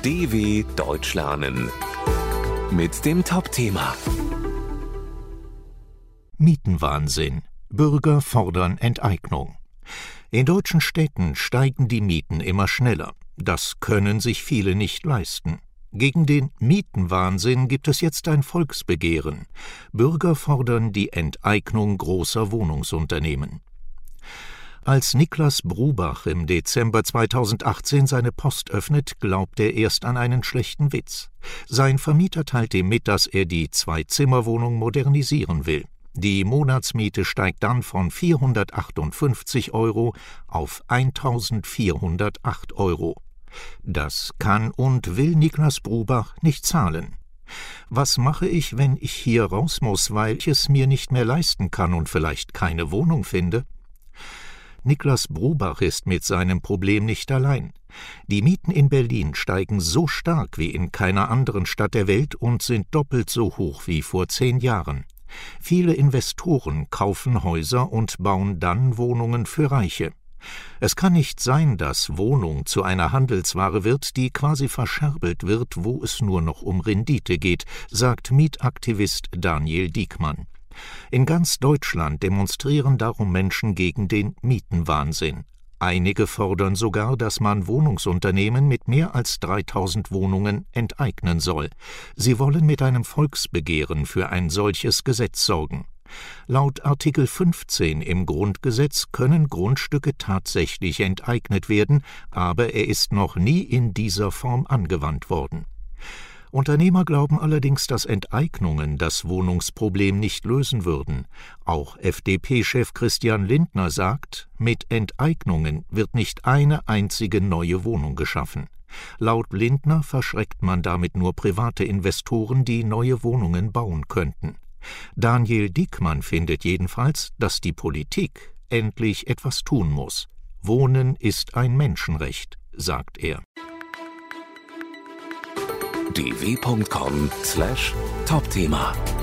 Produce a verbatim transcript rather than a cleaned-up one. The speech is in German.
D W Deutsch lernen mit dem Top-Thema Mietenwahnsinn. Bürger fordern Enteignung. In deutschen Städten steigen die Mieten immer schneller. Das können sich viele nicht leisten. Gegen den Mietenwahnsinn gibt es jetzt ein Volksbegehren. Bürger fordern die Enteignung großer Wohnungsunternehmen. Als Niklas Brubach im Dezember zweitausendachtzehn seine Post öffnet, glaubt er erst an einen schlechten Witz. Sein Vermieter teilt ihm mit, dass er die Zwei-Zimmer-Wohnung modernisieren will. Die Monatsmiete steigt dann von vierhundertachtundfünfzig Euro auf eintausendvierhundertacht Euro. Das kann und will Niklas Brubach nicht zahlen. Was mache ich, wenn ich hier raus muss, weil ich es mir nicht mehr leisten kann und vielleicht keine Wohnung finde? Niklas Brubach ist mit seinem Problem nicht allein. Die Mieten in Berlin steigen so stark wie in keiner anderen Stadt der Welt und sind doppelt so hoch wie vor zehn Jahren. Viele Investoren kaufen Häuser und bauen dann Wohnungen für Reiche. Es kann nicht sein, dass Wohnung zu einer Handelsware wird, die quasi verscherbelt wird, wo es nur noch um Rendite geht, sagt Mietaktivist Daniel Diekmann. In ganz Deutschland demonstrieren darum Menschen gegen den Mietenwahnsinn. Einige fordern sogar, dass man Wohnungsunternehmen mit mehr als dreitausend Wohnungen enteignen soll. Sie wollen mit einem Volksbegehren für ein solches Gesetz sorgen. Laut Artikel fünfzehn im Grundgesetz können Grundstücke tatsächlich enteignet werden, aber er ist noch nie in dieser Form angewandt worden. Unternehmer glauben allerdings, dass Enteignungen das Wohnungsproblem nicht lösen würden. Auch F D P-Chef Christian Lindner sagt, mit Enteignungen wird nicht eine einzige neue Wohnung geschaffen. Laut Lindner verschreckt man damit nur private Investoren, die neue Wohnungen bauen könnten. Daniel Diekmann findet jedenfalls, dass die Politik endlich etwas tun muss. Wohnen ist ein Menschenrecht, sagt er. d w punkt com slash Top-Thema